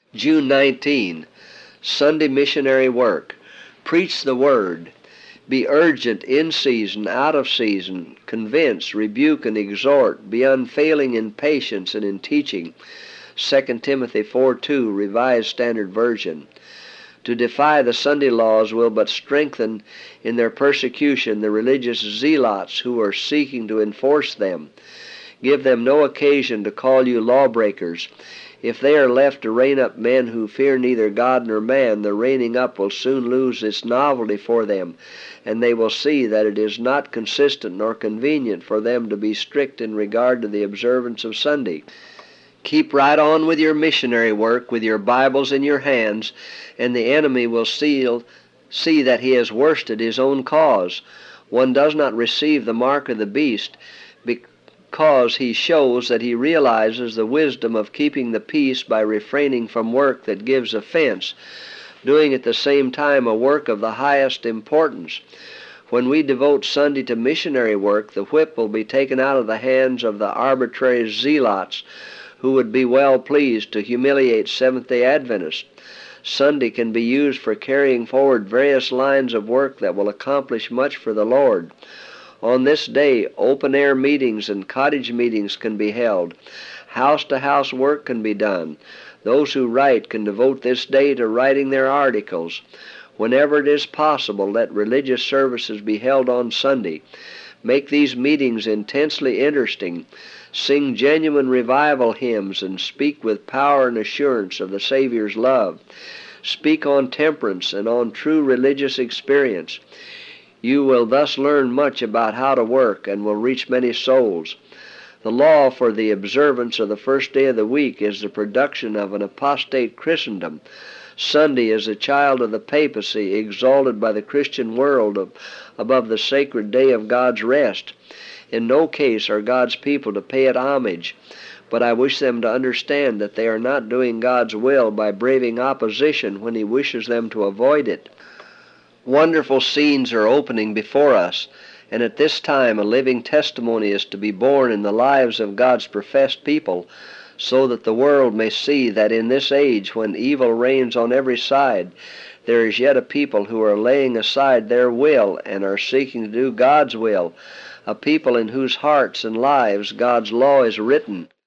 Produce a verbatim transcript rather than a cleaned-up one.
June nineteenth, Sunday Missionary Work. Preach the Word. Be urgent in season, out of season. Convince, rebuke, and exhort. Be unfailing in patience and in teaching. Second Timothy four two, Revised Standard Version. To defy the Sunday laws will but strengthen in their persecution the religious zealots who are seeking to enforce them. Give them no occasion to call you lawbreakers. If they are left to rein up men who fear neither God nor man, the reining up will soon lose its novelty for them, and they will see that it is not consistent nor convenient for them to be strict in regard to the observance of Sunday. Keep right on with your missionary work with your Bibles in your hands, and the enemy will see, see that he has worsted his own cause. One does not receive the mark of the beast because he shows that he realizes the wisdom of keeping the peace by refraining from work that gives offense, doing at the same time a work of the highest importance. When we devote Sunday to missionary work, the whip will be taken out of the hands of the arbitrary zealots who would be well pleased to humiliate Seventh-day Adventists. Sunday can be used for carrying forward various lines of work that will accomplish much for the Lord. On this day, open-air meetings and cottage meetings can be held. House-to-house work can be done. Those who write can devote this day to writing their articles. Whenever it is possible, let religious services be held on Sunday. Make these meetings intensely interesting. Sing genuine revival hymns and speak with power and assurance of the Savior's love. Speak on temperance and on true religious experience. You will thus learn much about how to work and will reach many souls. The law for the observance of the first day of the week is the production of an apostate Christendom. Sunday is a child of the papacy, exalted by the Christian world above the sacred day of God's rest. In no case are God's people to pay it homage, but I wish them to understand that they are not doing God's will by braving opposition when He wishes them to avoid it. Wonderful scenes are opening before us, and at this time a living testimony is to be borne in the lives of God's professed people, so that the world may see that in this age, when evil reigns on every side, there is yet a people who are laying aside their will and are seeking to do God's will, a people in whose hearts and lives God's law is written.